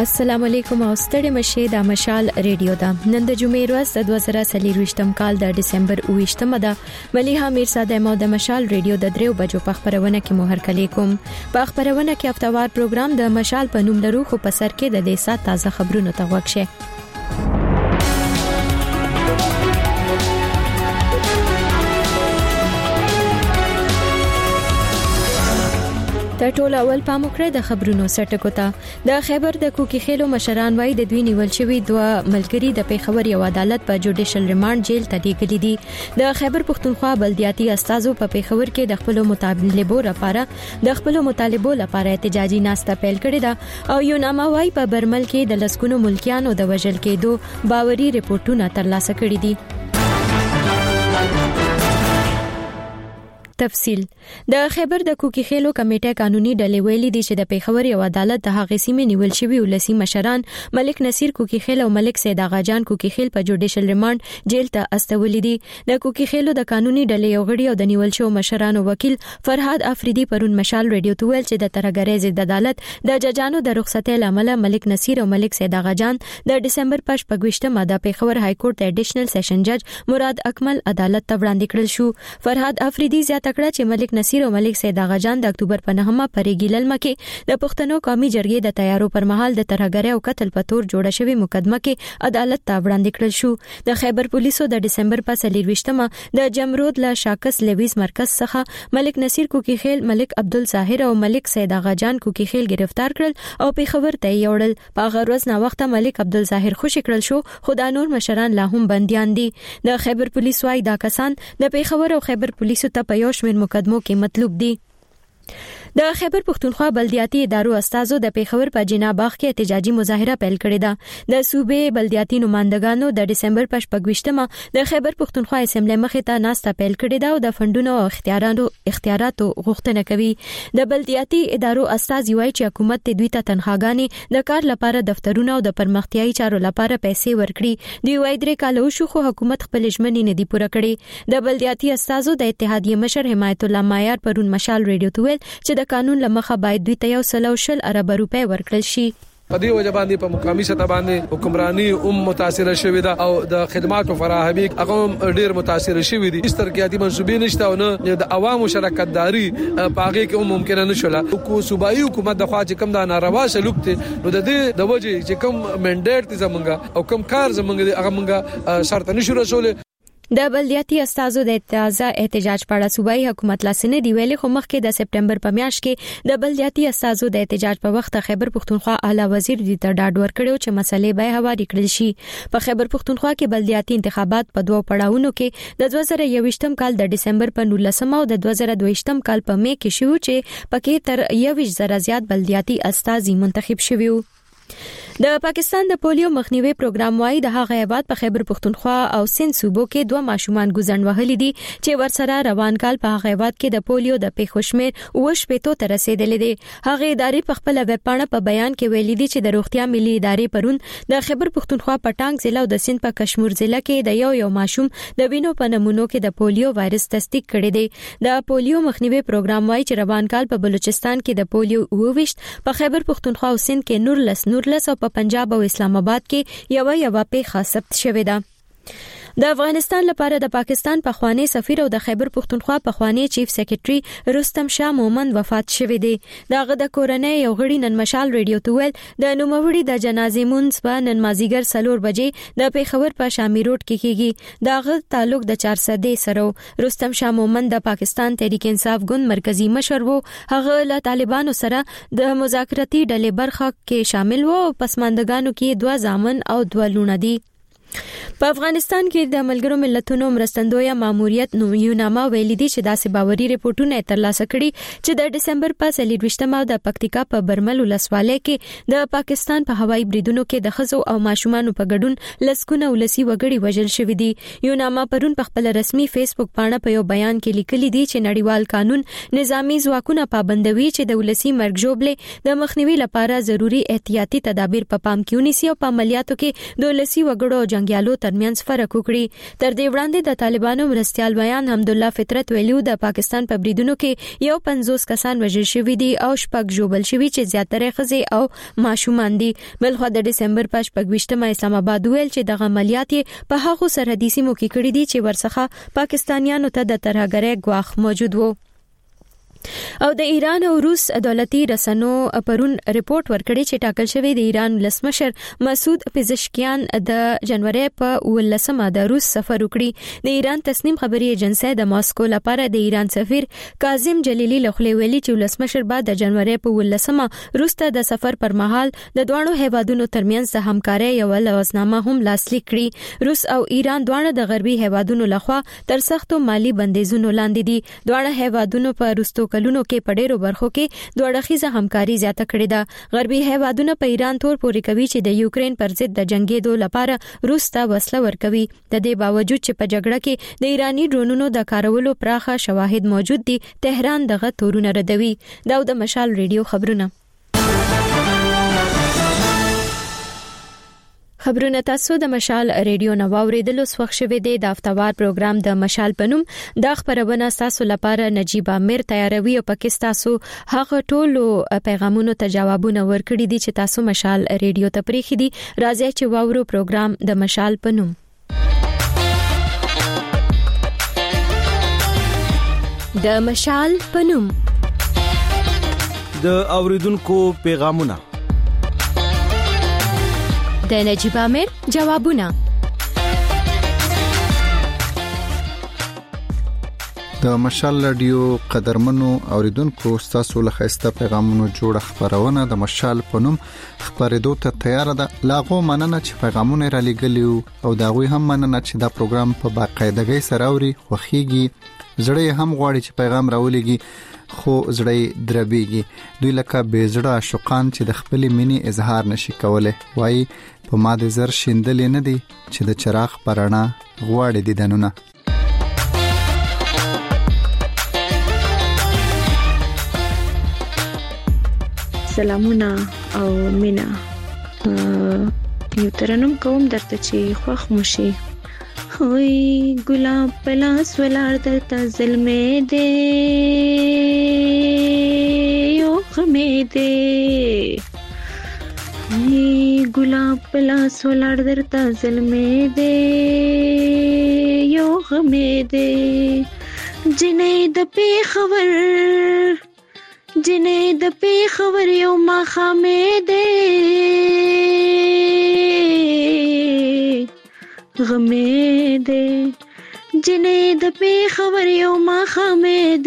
السلام علیکم او ستړي مشه د مشال ریډیو دا نن د جمعې ورځ د 2023 کال د ډسمبر 28مه ده مليحه میرزاده مو د مشال ریډیو د 3 بجو په خبرونه کې مهر کلی کوم په خبرونه کې هفتوار پروګرام د مشال په نوم لرو خو په سر کې د دې سات تازه خبرونه ته وښه د ټول اول پاموکره د خبرونو سرټکو ته د خیبر د کوکي خېلو مشران وای د دوی نیول شوی دوه ملګری د پیښور یو عدالت په جوډیشل ریماند جیل ته لیږلي دي د خیبر پښتونخوا بلدیاتي استازو په پیښور کې د خپل مطالبو لپاره احتجاجي ناسته پیل کړې ده او یو نامه وای په برمل کې د لسکونو ملکیانو د وژل کېدو باوري رپورټونه ترلاسه کړي دي تفصیل د خیبر د کوکي خېلو کمیټه قانوني ډلې ویلي دي چې د پیښور یو عدالت د هغې سیمې نیول شوی ولسی مشران ملک نصیر کوکي خېل او ملک سید اغا جان کوکي خېل په جوډیشل ریماند جیل ته استولې دي د کوکي خېلو د قانوني ډلې یو غړي او د نیول شو مشرانو وکیل فرهاد افریدي پرون مشال ریډیو ته ویل چې د ترګریز د عدالت د ججانو د رخصتۍ لامل ملک نصیر او ملک سید اغا جان د ډسمبر 28مه د پیښور های کورټ د اډیشنل سیشن جج مراد اکمل عدالت ته وړاندې کړل شو فرهاد افریدي زیاته کړه چې ملک نصیر او ملک سید اغا جان د اکتوبر په 9مه پرېګی للمه کې د پښتنو قومي جرګې د تیارو پر مهال د ترهګرۍ او قتل په تور جوړه شوی مقدمه کې عدالت ته وړاندې کړل شو د خیبر پولیسو د ډسمبر په 23مه د جمرود له شاکس لیویز مرکز څخه ملک نصیر کوکي خېل ملک عبدل ظاهر او ملک سید اغا جان کوکي خېل گرفتار کړل او پیښور ته یوړل په هغه ورځ نو وخت ملک عبدل ظاهر خوشی کړل شو خو د نور مشران لا هم بنديان دي د خیبر پولیس وايي دا کسان د پیښور او خیبر پولیسو ته په یو شمېر مقدمو کې مطلوب دي د خیبر پښتونخوا بلدیاتي ادارو استازو د پیښور په جنا باغ کې احتجاجي مظاهره پیل کړې ده د صوبې بلدیاتي نمائندګانو د ډسمبر 28مه د خیبر پښتونخوا اسمبلی مخې ته ناسته پیل کړې ده او د فندونو او اختیاراتو غوښتنه کوي د بلدیاتي ادارو استاذ وایي چې حکومت دوی ته تنخواګانې د کار لپاره دفترونه او د پرمختیايي چارو لپاره پیسې ورکړي دوی وایي درې کال وشو خو حکومت خپل ژمنې نه دي پوره کړې د بلدیاتي استازو د اتحادیه مشر حمایت الله مایار پرون مشال ریډیو ته ویل چې د قانون لمخه باید دوی ته 100 ارب روپے ورکړل شي په دې وجه باندې په مقامي سطح باندې حکمرانی متاثر شوې ده او د خدماتو فراهمي هغه ډیر متاثر شوې دي اس ترقیاتي منسوبې نشته او نه د عوامو شرکت داری پاغه کې ممکن نه شوله کو صوبایي حکومت د خوا چې کوم د ناروا سلوک ته نو د دې د وجه چې کوم منډیټ زمونږه او کوم کار زمونږه هغه مونږه شرط نشو رسول د بلدیاتي استازو د احتجاج په اړه صوبایي حکومت لاسنه دی ویلي خو مخکې د سپټمبر په میاشت کې د بلدیاتي استازو د احتجاج په وخت خیبر پښتونخوا اعلی وزیر دې ته ډاډ ورکړو چې مسلې به هواري کړل شي په خیبر پښتونخوا کې بلدیاتي انتخابات په دوه پړاوونو کې د 2021م کال د ډسمبر په 19مه او د 2022م کال په می کې شو چې پکې تر 21,000 زیات بلدیاتي استازي منتخب شوي وو د پاکستان د پولیو مخنیوي پروګرام وايي د هغه هیواد په خیبر پښتونخوا او سند صوبو کې دوه ماشومان ګوزن وهلي دي چې ورسره روان کال په هغه هیواد کې د پولیو د پیښو شمیر 28 ته رسیدلې دي هغه ادارې په خپل ویب پاڼه په بیان کې ویلي دي چې د روغتیا ملي ادارې پرون د خیبر پښتونخوا پټانګ ضلع او د سند په کشمیر ضلع کې د یو ماشوم د وینو په نمونو کې د پولیو وایرس تصدیق کړی دی د پولیو مخنیوي پروګرام وايي چې روان کال په بلوچستان کې د پولیو 28 په خیبر پښتونخوا او سند کې نورلس او په پنجاب او اسلام آباد کې یو پیښه ثبت شوې ده د افغانستان لپاره د پاکستان پخوانی سفیر او د خیبر پښتونخوا پخوانی چیف سیکریټري رستم شاه مومند وفات شوی دی دغه د کورنۍ یو غړي نن مشال ریډیو ته ویل د نوموړي د جنازې مونږ په نن مازیګر 4 بجې د پیښور په شامي روډ کې کیږي دغه تعلق د 400 سره رستم شاه مومند د پاکستان تحریک انصاف ګوند مرکزی مشر وو هغه له طالبانو سره د مذاکراتي ډلې برخه کې شامل وو پسماندګانو کې 2 زامن او 2 لونه دي په افغانستان کې د ملګرو ملتونو مرستندویه ماموریت یونامه ویلي دي چې داسې باوري رپورټونه ترلاسه کړي چې د ډسمبر په 23مه د پکتیکا په برمل ولسوالۍ کې د پاکستان په هوایي بریدونو کې د ښځو او ماشومانو په ګډون لسکونه ولسی وګړي وژل شوي دي یونامه پرون په خپل رسمي فیسبوک پاڼه په یو بیان کې لیکلي دي چې نړیوال قانون نظامی ځواکونه پابندوي چې د ولسی مرګ ژوبلې د مخنیوي لپاره ضروری احتیاطي تدابیر په پام کې ونیسي او په عملیاتو کې د ولسی وګړو جنگیالو ترمنځ فرق وکړي. تر دې وړاندې د طالبانو مرستيال بیان حمدالله فطرت ویلو د پاکستان په بریدونو کې یو 50 کسان وژل شوي دي او 6 جوبل شوي چې زیاتره ښځې او ماشومان دي. بلخو د دسمبر په 28مه اسلام آباد ویل چې د عملیات په هغو سرحدي سیمو کې کړي دي چې ورڅخه پاکستانیانو ته د ترهګرۍ ګواښ موجود وو. او د ایران او روس دولتي رسنو پرون ریپورت ورکړی چې ټاکل شوی د ایران ولسمشر مسعود پزشکیان د جنوري په 18مه د روس سفر وکړي. د ایران تصنیم خبري ایجنسی د ماسکو لپاره د ایران سفیر کاظم جلیلی لخوا ویلي چې ولسمشر بعد د جنوري په 18مه روس ته د سفر پر مهال د دوه هیوادونو ترمنځ د همکارۍ یو لوزنامه هم لاسلیک کړي. روس او ایران دواړه د غربي هیوادونو لخوا تر سختو مالی بندیزونو لاندې دي. دواړه هیوادونو په روسو کلونو کې په ډېرو برخو کې دوه اړخیزه همکاري زیاته کړې ده. غربي هیوادونه په ایران تور پورې کوي چې د یوکرين پر ضد د جنگیدو لپاره روس ته وسله ورکوي. د دې باوجود چې په جګړه کې د ایرانی ډرونونو د کارولو پراخه شواهد موجود دي، تهران دغه تورونه ردوي. دا د مشال ریډیو خبرونه. خبرونه تاسو د مشال ریډیو نو اوریدلو وخت شوه د افتوار پروګرام د مشال پنوم د خبرونه تاسو لپاره نجیب امیر تیاروي او پاکستانو هغه ټولو پیغامونو ته جوابونه ورکړي دي چې تاسو مشال ریډیو ته پریخي دي. راځي چې واورو پروګرام د مشال پنوم. د مشال پنوم د اوریدونکو پیغامونه د نجیب امیر جوابونه. د مشال رادیو قدرمنو اوریدونکو تاسو له خسته پیغامونو جوړ خبرونه د مشال پنوم خبرېدو ته تیار ده. لاغو مننه چې پیغامونه را لګلیو او دا غوي هم مننه چې دا پروګرام په باقاعدګۍ سره اوري. خوخيږي زړه هم غواړي چې پیغام راولېږي خو زړه دربيږي. دوی لکه بېزړه عاشقان چې د خپل مینې اظهار نشي کولای. وای په ماده زر شیندلې نه دي چې د چراغ پرانا غواړي دیدنونه. سلامونه او مینا. یو ترنم کوم درته چې خوښ مشي. وای ګلاب پلاس ولار درته ظلمې دې یو غمې دې. وای ګلاب پلاس ولار درته ظلمې دې یو غمې دې. جنې د پیښور جنې د پیښور یو ماښامې دې غمې دې. جنې د پیښور یو ماښامې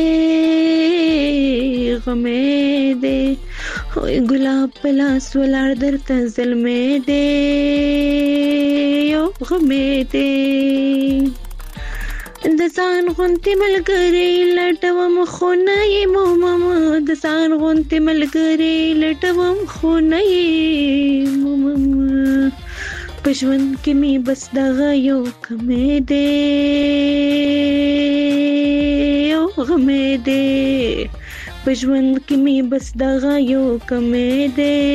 دې غمې دې. وای ګلاب پلاس ولار درته ظلمې دې یو غمې دې. د ځان غونتې ملګری لټوم خو نه یې مومم. د ځان غونتې ملګری لټوم خو نه یې مومم. په ژوند کې می بس دغه یو کمې دې یو غمې دې. په ژوند کې می بس دغه یو کمې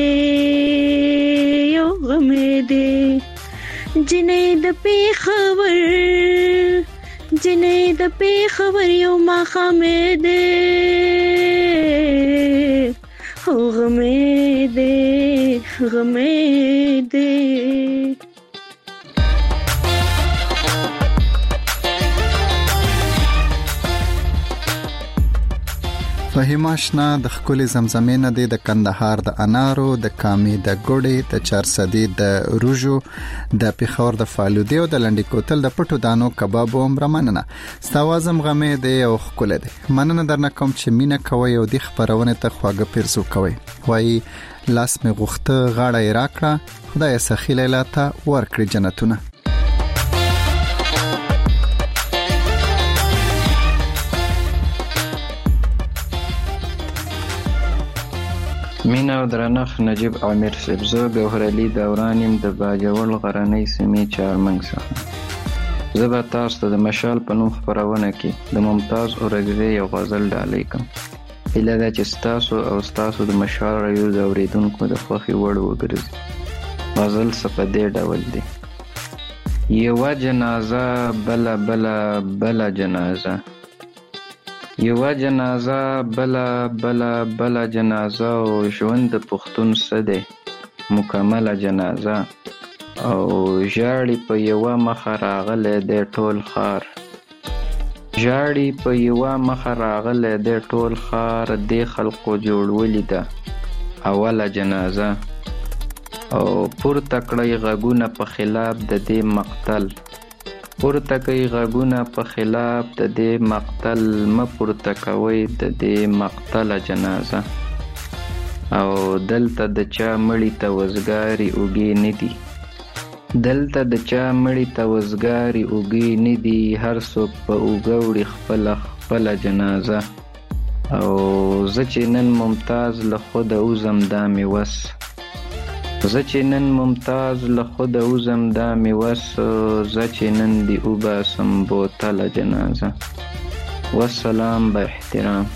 دې یو غمې دې. جنې د پیښور جنې د پیښور یو ماښامې دې غمې دې غمې دې. فهیم آشنا د خپل زمزمې نه د کندهار د انارو د کامې د ګوړې د چارسدي د روجو د پیښور د فالودې او د لنډی کوتل د پټو دانو کباب او مرمننه ستوازم غمې دی او خپل دی. مننه درنه کوم چې مینا کوي او د خبرونه ته خواږه پیرزو کوي. وای لاس می غوخته غاړه راکړه خدای سخی لیلا ته ورکړي جنتونه. مینا او درنخ نجیب امیر سبزو ګوهرعلی دورانیم د باجوړ غرنۍ سیمې چارمنګ څخه. زه به تاسو ته د مشال په نوم خبرونه کې د ممتاز اورګزی یو غزل ډالۍ کوم. هیله ده چې تاسو او تاسو د مشال ریو د اوریدونکو د خوښي وړ وګرځي. غزل څه په دې ډول دی. یوه جنازه بله بله بله جنازه، یوه جنازه بله بله بله جنازه، او ژوند د پښتون څه دی مکمله جنازه، او ژاړي په یوه مخه راغلی دی ټول ښار، ژاړي په یوه مخه راغلی دی ټول ښار، دې خلقو جوړولې ده اوله جنازه، او پورته کړئ غږونه په خلاف د دې مقتل، پورته کړئ غږونه په خلاف د دې مقتل، مه پورته کوئ د دې مقتله جنازه، او دلته د چا مړي ته وزګاري اوږې نه دي، دلته د چا مړي ته وزګاري اوږې نه دي، هر څوک په اوږه وړي خپله خپله جنازه، او زه چې نن ممتاز له خوده وزم دا مې وس، زه چې نن ممتاز له خوده وزم دا مې وس، زه چې نن دې وباسم بوتله جنازه. والسلام با احترام.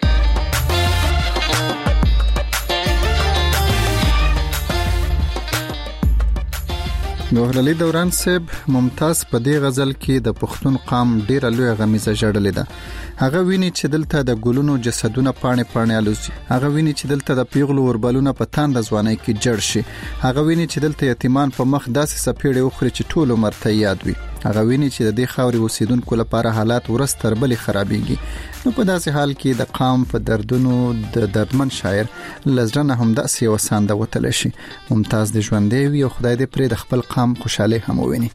ګوهر علي دوران صاحب ممتاز په دې غزل کې د پښتون قام ډیره لوی غمیزه جوړلې ده. هغه ویني چې دلته د ګلونو جسدونه پاڼې پاڼې الوزي، هغه ویني چې دلته د پیغلو وربلونه په تاند ځواني کې جړ شي، هغه ویني چې دلته یتیمان په مخ داسې سپېړې وخوري چې ټول عمر ته یاد وي، هغه ویني چې د دې خاورې اوسیدونکو لپاره حالات ورځ تر بلې خرابېږي. نو په داسې حال کې د قام په دردونو د دردمن شاعر لزرنه هم داسې وسانده وتل شي. ممتاز د ژوندې وي او خدای دې پرې د خپل قام خوشاله هم وویني.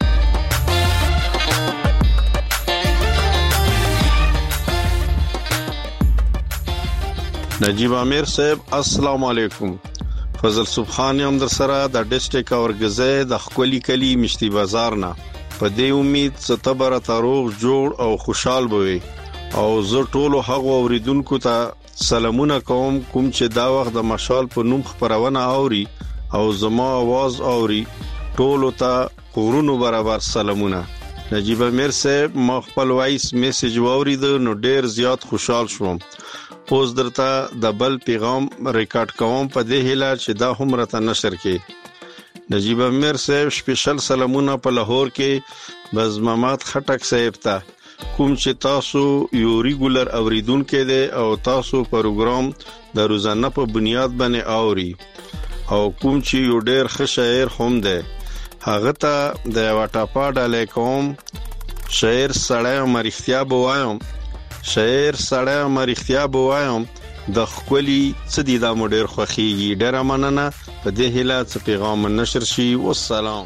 نجیب امیر صاحب السلام علیکم. فضل سبحان یم در سره د ډیسټریکټ اورګزې د خولي کلی مشتي بازار نه. په دې امید ستبره تاروغ جوړ او خوشحال بوي، او زه ټولو هغو اوریدونکو ته سلامونه کوم چې دا وخت د مشال په نوم خبرونه اوري او زما आवाज اوري. ټولو ته غرونو برابر سلامونه. نجیب امیر صاحب ما خپل وایس میسج واورید نو ډیر زیات خوشحال شوم. اوس درته د بل پیغام ریکارډ کوم په دې هیله چې دا هم راته نشر کړي. نجیب امیر صاحب سپیشل سلامونه په لاهور کې بز محمد خټک صاحب ته، کوم چې تاسو یو ریګولر اوریدونکو دی او تاسو پروګرام د روزانه په بنیاد باندې اوري، او کوم چې یو ډیر ښه شاعر هم دی. هغه ته د واټاپا ډالې کوم شاعر سړی مرختیا بوایم، شاعر سړی مرختیا بوایم د خولي څه دي دا مډیر خوخيږي. ډیر مننه په دې هیله چې پیغام نشر شي. والسلام.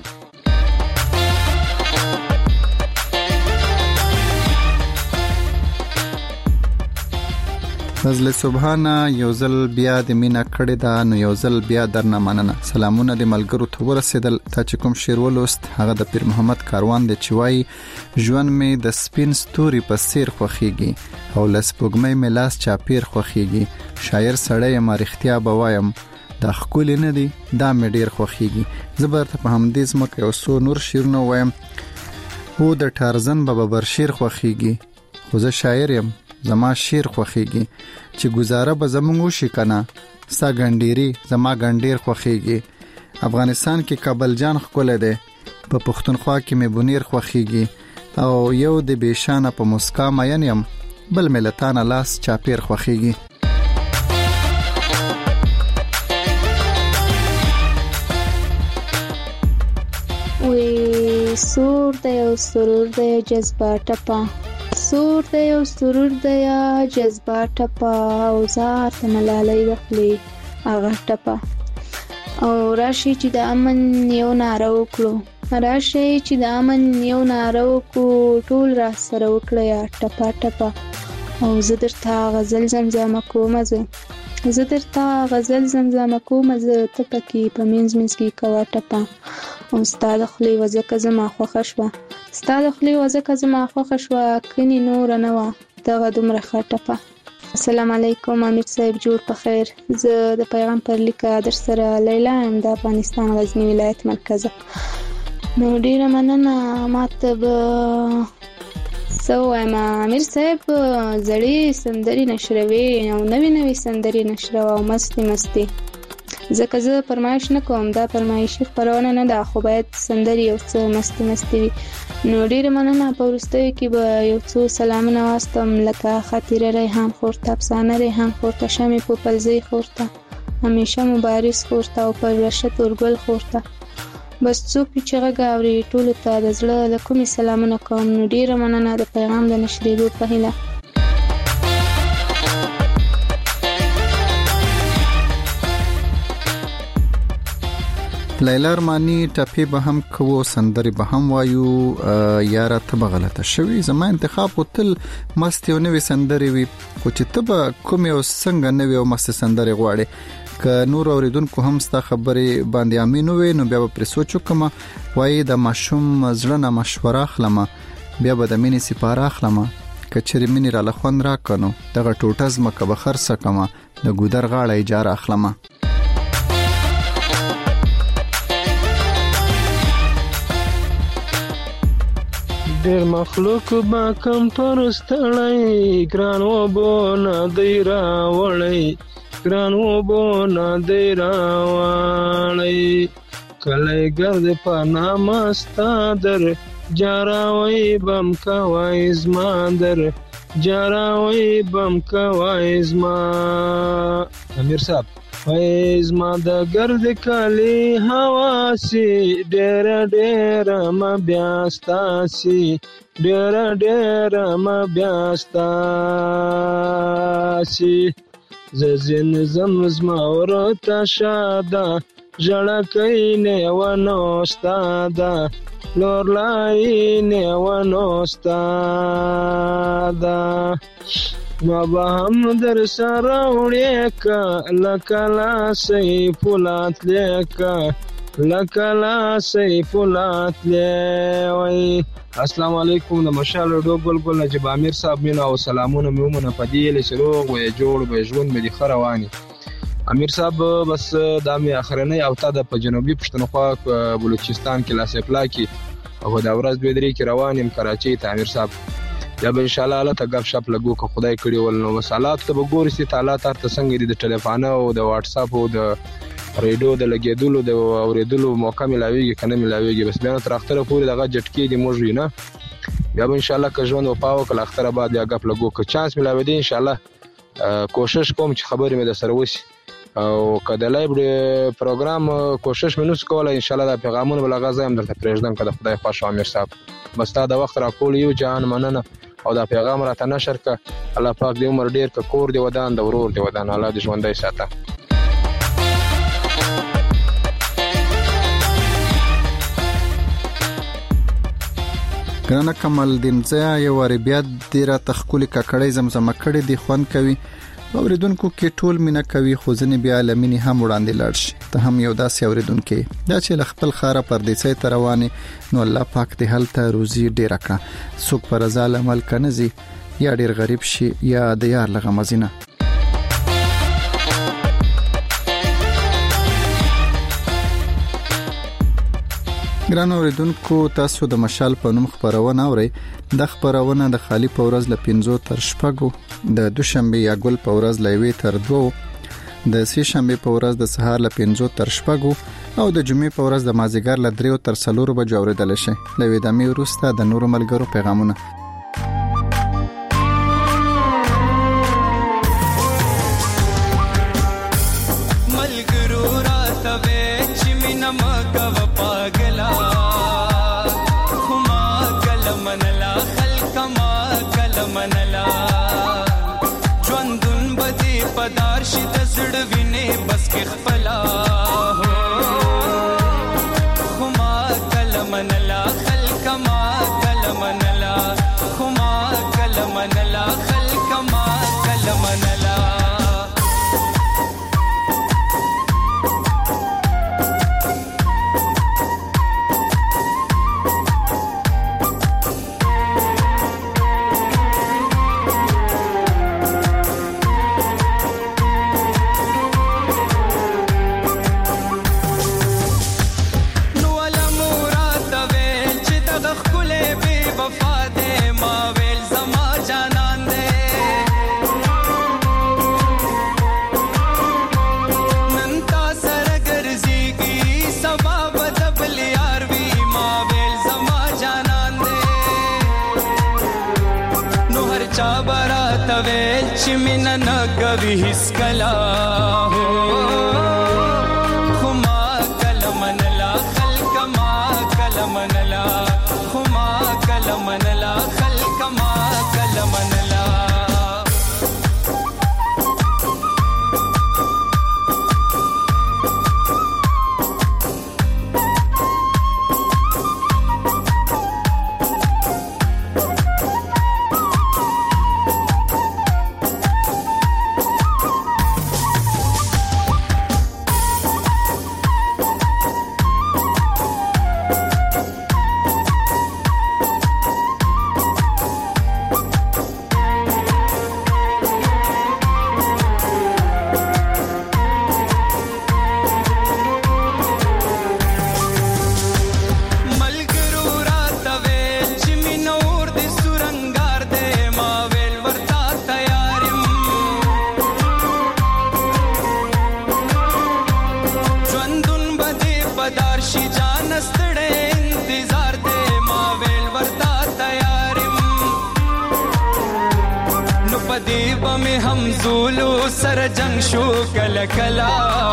فضل سبحانه یو ځل بیا د مینا کړه دا نو یو ځل بیا درنه مننه. سلامونه د ملګرو ته ورسېدل. تا چې کوم شعر ولوست هغه د پیر محمد کاروان د چوي ژوند می د سپین ستوري په سیر خوخيږي او لسپوږمۍ ملاس چاپیر خوخيږي. شاعر سړی مارختیا بوایم د خپل نه دی دا مې ډیر خوخيږي. زبرته په همدې زمکه یو سو نور شیرونه وایم هو د ټارزن بابا برشیر خوخيږي. خو زه شاعر یم زما شیر خوخيږي چې گزاره به زمونږ شي کنه سا ګنډيري زما ګنډیر خوخيږي. افغانستان کې کابل جان خپل دی په پښتونخوا کې مې بونیر خوخيږي او یو د بشانه په مسکا مین یم بل ملتانه لاس چاپیر خوخيږي. وی سور دی او سرور دی جذبات پا، سور دی او سرور دی جذبات پا، او ذات ملالای دخلی اغه ټپا. او راشي چې د امن یو ناره وکړو، راشي چې د امن یو ناره وکړو، ټول را سره وکړیا ټپا ټپا. او زه درته غزل زمزمه کوم، زه درته غزل زمزمه کوم، زه ته پکې په منځ کې کوا ټپا. او ستاد خلی وزکه زما خوښه شوه، ستاد خلی وزکه زما خوښه شوه، کني نور نه وا دغه دومره خټپا. السلام علیکم امیر صاحب، جوړ په خیر. زه د پیغام پر لیکه در سره لیلا ام د افغانستان غزنی ولایت مرکز. نو ډیره مننه. ماته به سو وایم امیر صاحب زړې سندري نشروي او نوې سندري نشرو او مستی ځکه زه فرمایش نه کوم، دا فرمایشي خپرونه نه ده، خو باید سندرې یو څه مستي وي. نو ډیره مننه. په وروستیو کې به یو څو سلامونه واستم، لکه خاطره ریحان خورته، افسانه ریحان خورته، شمې پوپلزۍ خورته، همیشه مبارز خورته او پرورشه تورګل خورته. بس څوک چې غږ اوري ټولو ته د زړه له کومې سلامونه کوم. نو ډیره مننه د پیغام د نشریدو په هیله. لیلا ارمانی ټپی به هم کوو، سندري به هم وایو، یاره ته به غلطه شوی. زما انتخاب وتل مست یو نوې سندري وي، خو چې ته به کوم یو څنګه نوې او مست سندري غواړي، که نور اوریدونکو هم ستا خبرې باندې امین وي، نو بیا به پر سوچو کوم. وایي د ماشوم زړه نه مشوره اخلم، بیا به د مینې سپاره اخلم، کچری مینې را لخوند را کنو، دغه ټوټه زمکه به خرڅ کما، د ګودر غاړه اجاره اخلم. ډیر مخلوق با کم پرستړی، ګران و بو نه دی راوړی، ګران و بو نه دی راوړی، کلی ګرد په نامه ستا در جاراوی بم کوای زما در جاراوی بم کوای زما. امیر صاحب وایز ما د ګرد کلی هوا سی، ډیر ډیر ما بیاستا سی، ډیر ډیر ما بیاستا سی، زین زمزما ورته شاده، ژړکۍ نه ونو استاده، لور لای نه ونو استاده، ما به هم در سره وړې که لکه لاسی فولاد لیکه، لکه لاسی فولاد لیوی. السلام علیکم. د مشال ډو ګل نجیب امیر صاحب مینه او سلامونه مې ومنه په دې چې روغ وې جوړ به ژوند مې دي خرواني. امیر صاحب بس دا مې اخرنۍ او تا د په جنوبي پښتونخوا بلوچستان کې لاسپلا کې او دا ورځ دوه درې کې روانم کراچۍ ته. امیر صاحب یا به ان شاء الله ته غب شپ لګو که خدای کړی ول نو وسالات ته وګورئ چې تعالی تر څنګه دي د ټلیفون او د واتس اپ او د ریډیو د لګیدلو د اوریدلو موقع ملاويږي کنه ملاويږي. بس بیا تر اختره پورې دغه جټکی دی موږ نه بیا به ان شاء الله که ژوند او پاو کله اختره بعد یا غب لګو که چانس ملاوي دي ان شاء الله کوشش کوم چې خبرې مې د سره وشي او کله لایو پروګرام کوشش مې نوس کوله ان شاء الله د پیغامونو بلغه زم درته پرېږدم کله خدای خوښ امیر صاحب. بس تا د وخت را کول یو جان مننه او دا پیغام راته نشر ک. الله پاک دې عمر ډیر ک کور دی ودان د ورور دی ودان الله دې ژوندۍ ساته. ګرانه کمال دین زیا یو ور بیا د را تخکل ککړې زمزمه کړې دی خوان کوي اوریدونکو کې ټول مینا کوي خو ځنې بیا لمنې هم وړاندې لاړ شي. ته هم یو داسې اوریدونکو دا چې خپل خاره پردیسي ترواني نو الله پاک دې هلته روزي ډیر کا څوک پر ظالم عمل کنزي یا ډیر غریب شي یا د یار لغه مزینه. ګران اوریدونکو تاسو د مشال په نوم خبرونه اورئ. د خبرونه د خالی په ورځ ل 5 تر 6 د دوشنبه یا ګل په ورځ ل 1 تر 2 د سې شنبه په ورځ د سهار ل 5 تر 6 او د جمعې په ورځ د مازیګر ل 3 تر 4 بجو اوریدل شي. لوي د مې ورسته د نور ملګرو پیغامونه. سر چا براته ویل چې مینه نه کوي هیڅکله خو ما کله منله خلکه ما کله منله خو ما کله منله خلکه ما کله منله زولو سر جنگ شو کلا کلا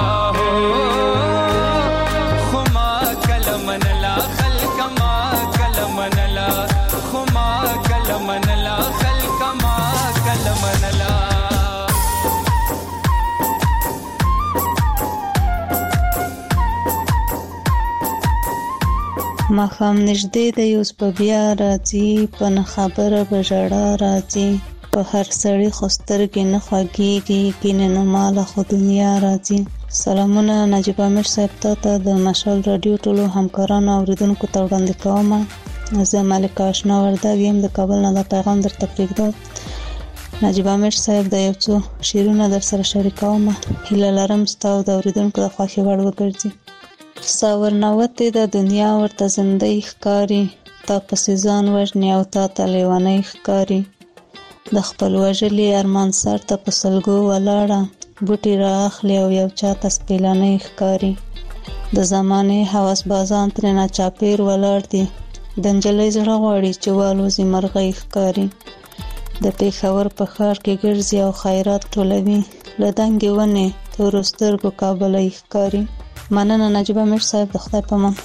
خو ما کلا منلا خلق ما کلا منلا خو ما کلا منلا خلق ما کلا منلا ما خام نږدې د یوس په بیا راځي په نه خبره بجړه راځي په هر سړی خوسترګې نه خوږیږي کینه نه ماله خو دنیا راځي. سلامونه نجیب امیر صاحب ته د مشال رادیو ټولو همکارانو اوریدونکو ته وړاندې کوم. زه ملکه آشنا وردګ یم د کابل نه د پیغام درته پرېږدم. نجیب امیر صاحب د یو څو شعرونه در سره شریکوم. هیله لرم ستا او د اوریدونکو د خوښې وړ وګرځي. ساورنوتې د دنیا ورته زندۍ ښکاري تا پسې ځان وژني او تا ته لیونۍ ښکاري د خپل وژلي ارمان سر ته په سلګو ولاړه بوټي رااخلي او یو چا ته سپېلنۍ ښکاري د زمانې هوس بازان ترېنه چاپېر ولاړ دي د نجلۍ زړه غواړي چې والوزي مرغۍ ښکاري د پېښور په ښار کې ګرځي او خیرات ټولوي له دنګې ونې تورو سترګو کابلۍ ښکاري. مننه نجیب امیر صاحب، د خدای په امان.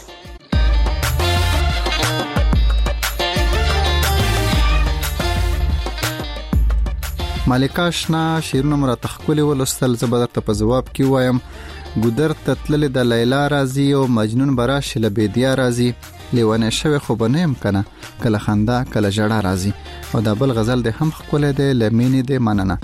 ملکه آشنا شعرونه مراته ښکلي ولوستل. زه به درته په ځواب کې وایم ګودر ته تللې د لیلا راځي او مجنون به راشي له بیدیا راځي لیونی شوی خو به نه یم کنه کله خندا کله ژړا راځي. او دا بل غزل دی هم ښکلی دی له مینې دی. مننه.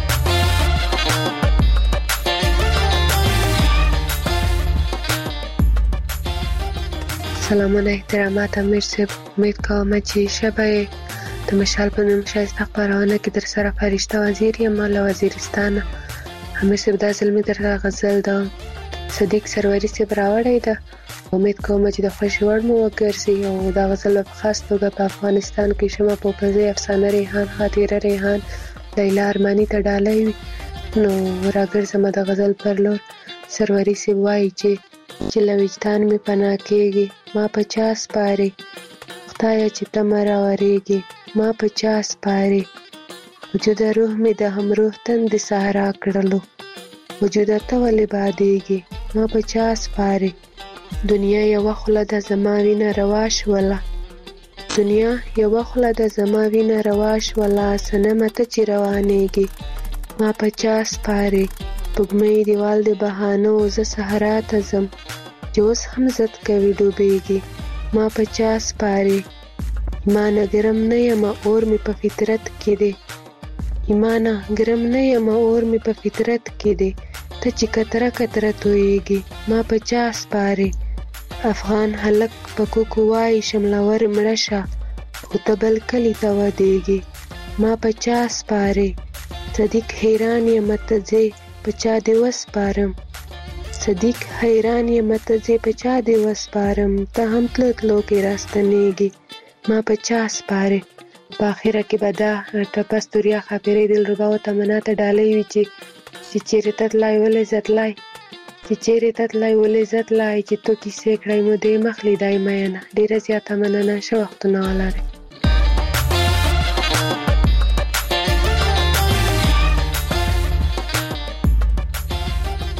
سلامونه احترامات امیر صاحب، امید کوم چې شبه د مشال په نوم ښایسته خپرونه کې در سره فرشته وزیر یم له وزیرستانه. امیر صاحب دا ځل مې درته غزل د صدیق سروري صاحب راوړی ده. امید کوم چې د خوښې وړ مو وګرځي او دا غزل په خاص توګه په افغانستان کې شمه پوپلزی افسانه ریحان خاطره ریحان لیلا ارماني ته ډالۍ وي نو راګرځم د غزل پر لور. سروري صاحب وایي چې له وجدان مې پناه کېږي ما په چا سپارې خدایه چې ته مه راورېږې ما په چا سپارې وجوده روح مې د همروح تندې صحرا کړلو وجوده ته ولې بادېږې ما په چا سپارې دنیا یوه خوله ده زما وینه روا شوله دنیا یوه خوله ده زما وینه روا شوله صنمه ته چې روانېږې ما په چا سپارې پګمې دیوال د بهانو زه صحرا ته ځم چې اوس هم زد کوي ډوبېږي ما په چا سپارې ایمانه ګرم نه یمه اور مې په فطرت کې دی ایمانه ګرم نه یمه اور مې په فطرت کې دی ته چې کتره کتره تویېږي ما په چا سپارې افغان هلک په کوکو وایي شملور مړه شه خو ته بل کلي ته ودېږي ما په چا سپارې صدیق حیران یمه ته ځې په چا دې وسپارم صدیق حیران یمه ته ځې په چا دې وسپارم ته هم تلو تلو کې راستنېږي ما په چا سپارې. په اخره کې به دا ټپه ستوریا ښاپېرۍ دلربا و تمنا ته ډالۍ وي چې چیرې ته تلای ولې زه تلای چې چیرې ته تلای ولې زه تلای چې تو کیسې کړی مو دې مخ لیدای مینه. ډېره زیاته مننه، ښه وختونه ولرئ.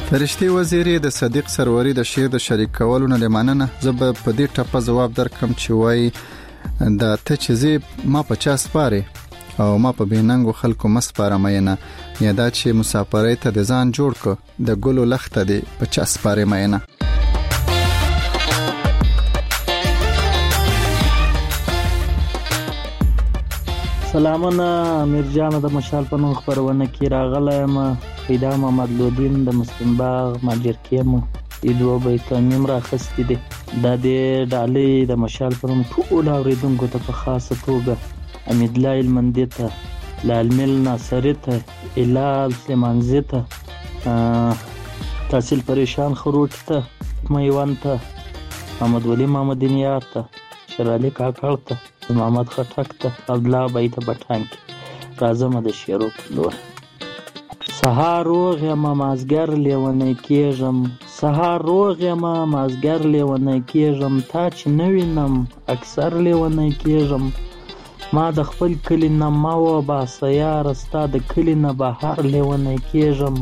فرشتي وزیرې د صدیق سروري د شعر د شریک کولو نه لمننه زب په دې ټپه جواب درکم چې وای دا ته چې ما 50 پاره او ما په بیننګو خلکو مسپاره مینه یا دا چې مسافرۍ ته د ځان جوړ ک د ګلو لخته دی 50 پاره مینه. سلامونه امیر جان د مشال په نوم خبرونه کې راغلی ما پیدا محمد لودین د مسلم باغ ماجرکیم ایدو به تنیم را خستی دی د دې ډالې د مشال په نوم ټول اوریدونکو ته په خاصه توګه امید لایل مندیته لالمل ناصرته الال سلیمانزیته تحصیل پریشان خروټ ته میوان ته محمد ولی محمدینیار ته شرالی کاکړ ته محمد خټک ته عبدالله بیت بټانک راځم د شیرو لور سهار روغ یم مازګر لیونی کېږم سهار روغ یم مازګر لیونی کېږم تا چې نه وینم اکثر لیونی کېږم ما د خپل کلی نه ما وباسه یاره ستا د کلی نه بهر لیونی کېږم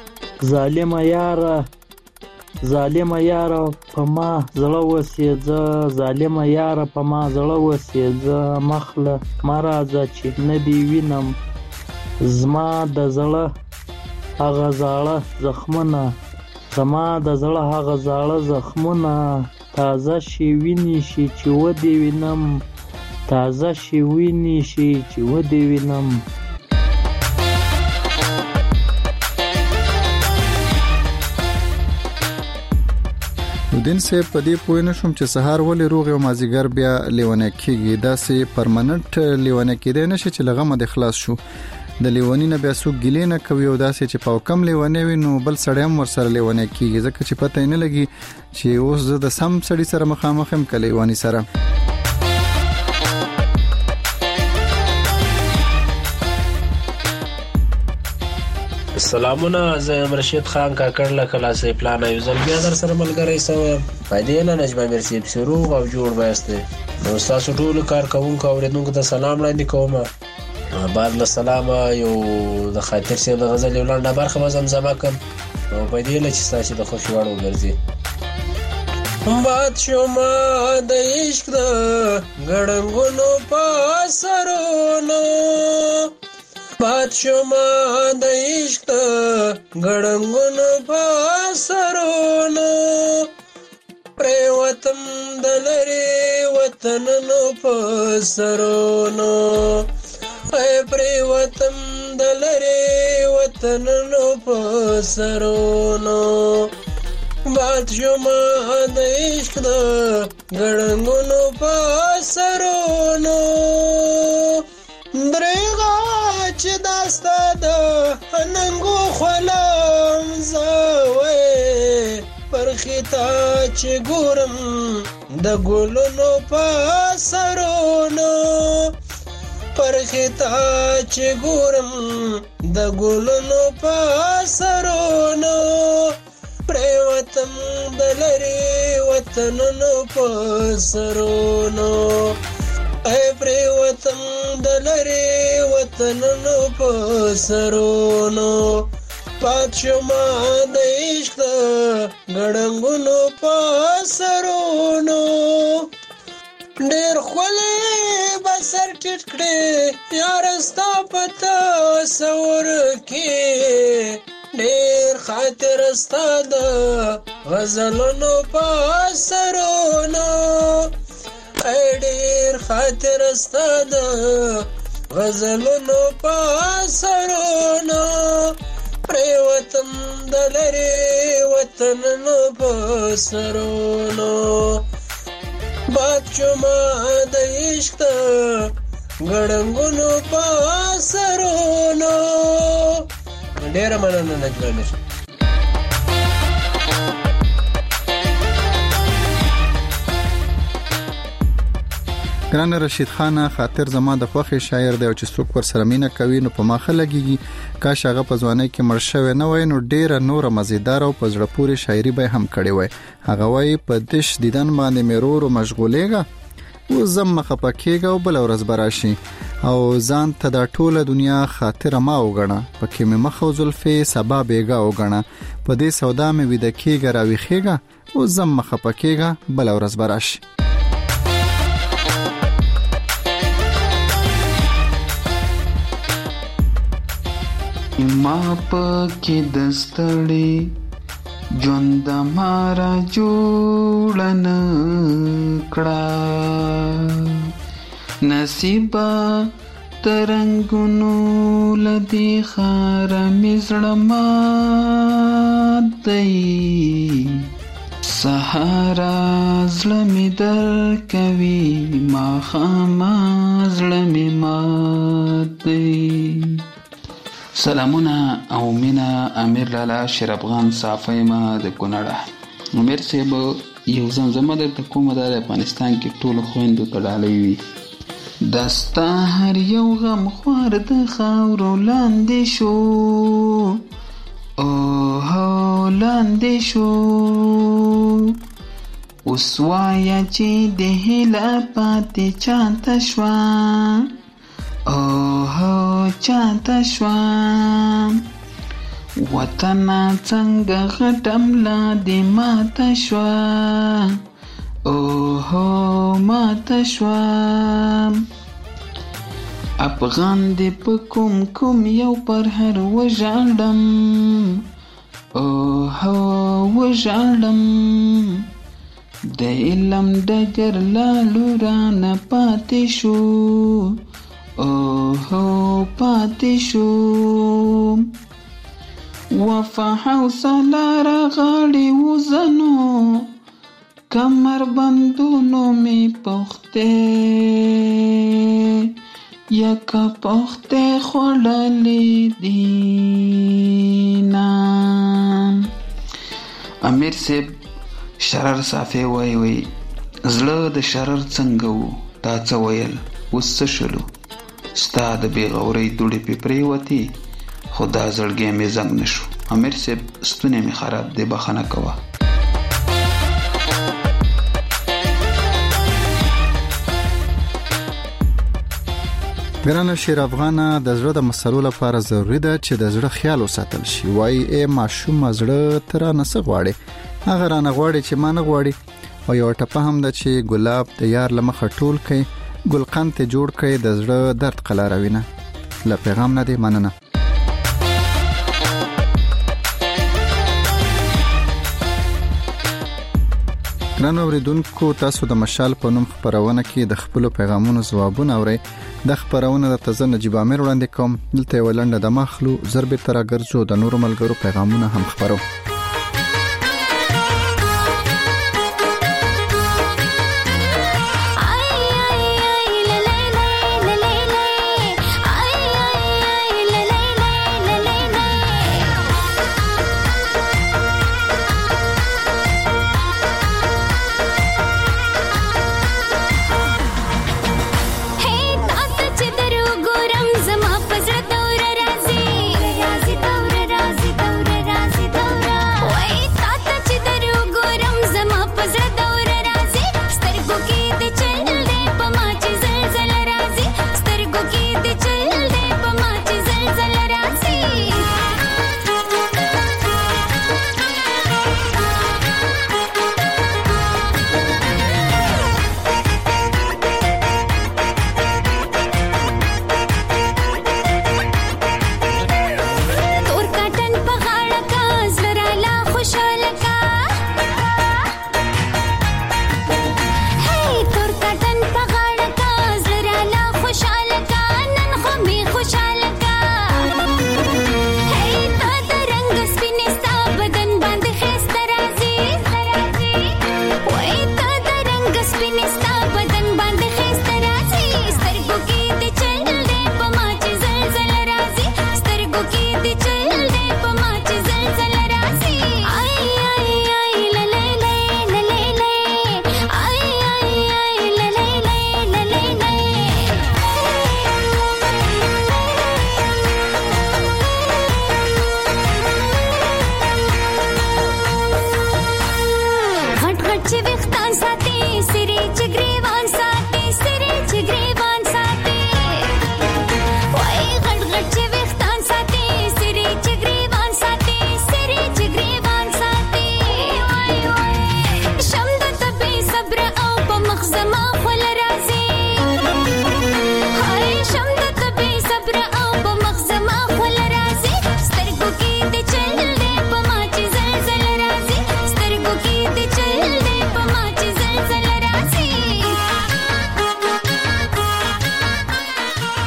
ظالمه یاره په ما زړه وسېځه ظالمه یاره په ما زړه وسېځه مخله ما راځه چې نه دې وینم زما د زړه هغه زاړه زخمونه زما د زړه هغه زاړه زخمونه تازه شي ویني شي چې ودې وینم تازه شي ویني شي چې ودې وینم. ودین سه په دې پوه نه شوم چې سهار ولې روغ او مازیګر بیا لیونه کېږي دا سه پرمننت لیونه کېده نشي چې لغه مد خلاص شو د لیونی نه بیا سو ګلې نه کوي او دا سه چې پاو کم لیونه وینو بل سړی هم ور سره لیونه کېږي ځکه چې پته نه لګي چې اوس د سم سړی سره مخامخ هم کلی وانی سره. سلامونه زه رشید خان کاکړ له کلاسې پلان یو ځل بیا در سره ملګری سوم پدې نه نجمه مرسي سروغ او جوړ واسطه نو تاسو ټول کارکونکو اوریدونکو ته سلام وړاندې کوم بعد له سلام یو د خاطر سي د غزل ولر نه برخه زمزمه کوم او پدې له چې تاسو د خوشي وړو ګرځي باد شوما د عشق د غړنګونو پاسرونو باد شوما د عشق غړنګونو پاسرونو پریوتم د لری وطنونو پاسرونو ای پریوتم د لری وطنونو پاسرونو باد شوما د عشق غړنګونو پاسرونو درېغه چې داستا د ننګو خلم زوي پرختا چې ګورم د ګلونو پاسرونو پرختا چې ګورم د ګلونو پاسرونو پریوتم د لری وطنونو پاسرونو ای پریوتم د لری وطنونو پاسرونو پات شما د عشق غړنګونو پاسرونو ډېر خولې بسر ټټ کړې یار ستا پتا سور کې ډېر خاطر ستا د غزلونو پاسرونو ډېر خاطر ستا د غزلونو پاسرونو پریوتم د لری وطنونو پاسرونو باد شوما د عشق غړنګونو پاسرونو ډېر مننه نجمه ګران رشید خان خاطر زما د خوخي شاعر دی او چې څوک پر سره مینه کوي نو په ماخه لګيږي کاش هغه په ځواني کې مرشوي نه وای نو ډیره نور مزیدار او په زړه پورې شاعري به هم کړي وای هغه وای په دش دیدن باندې مرور او مشغولېګا و زم مخه پکېګا او بل ورځ براشي او ځان ته د ټوله دنیا خاطر ما وګڼه پکې مې مخ او زلفې سبا بیګا وګڼه په دې سودا مې وید کېګا راوي خېګا او زم مخ پکېګا بل ورځ براش ما پکې دستړې ژوند مارا جوړن کړه نصیبا ترنګونو لدی خار مزړما دی سهارا زلمی در کوي ما خما زلمی ما دی. سلامونه او مینا امیر لالا شیر افغان صافی ما د کونړه. امیر صاحب یو زمزمه درته کومه د افغانستان کې ټول خويندو ته ډالۍ وي دستا هر یو غم خوار د خاورو لاندې شو او لاندې شو اوس وایا چې د هیله پاتې چاته شوه چاته شوام وطنا څنګه غټم لا دې ماته شوا ماته شوام افغان دې په کوم یو پر هر وژاړم وژاړم د علم ډګر لالو رانه پاتې شو پاتې شو وفا حوصله را غاړې وزنو کمر بندونو می پخته یکا پخته خوړلې دینا. امیر صاحب شرر صافی وای زړه د شرر څنګه وو تا څه ویل اوس څه شلو ستا د بیغورۍ دوړې پې پرېوتې خو دا زړګی مې زنګ نه شو. امیر صاحب ستونی مې خراب دی بخښنه کوه. ګرانه شیر افغانه د زړه د مسلو لپاره ضروری ده چې د زړه خیال وساتل شي. وای ای ماشوم زړه تر نه سغواړي هغه رانه غواړي چې ما نه غواړي او یو ټپه هم ده چې ګلاب د یار لمخه ټول کوي ګلقند ته جوړ کړي د زړه درد قلاروینه. له پیغام نه دی مننه. ګرانو اوریدونکو تاسو د مشال په نوم خبرونه کې د خپل پیغامونو ځوابونه اورئ. د خبرونه د تزه نجیب امیر وړاندې کوم. دلته ولنده د مخلو ضرب تر ګرځو د نور ملګرو پیغامونه هم خبرو. زما پزړه دور راځي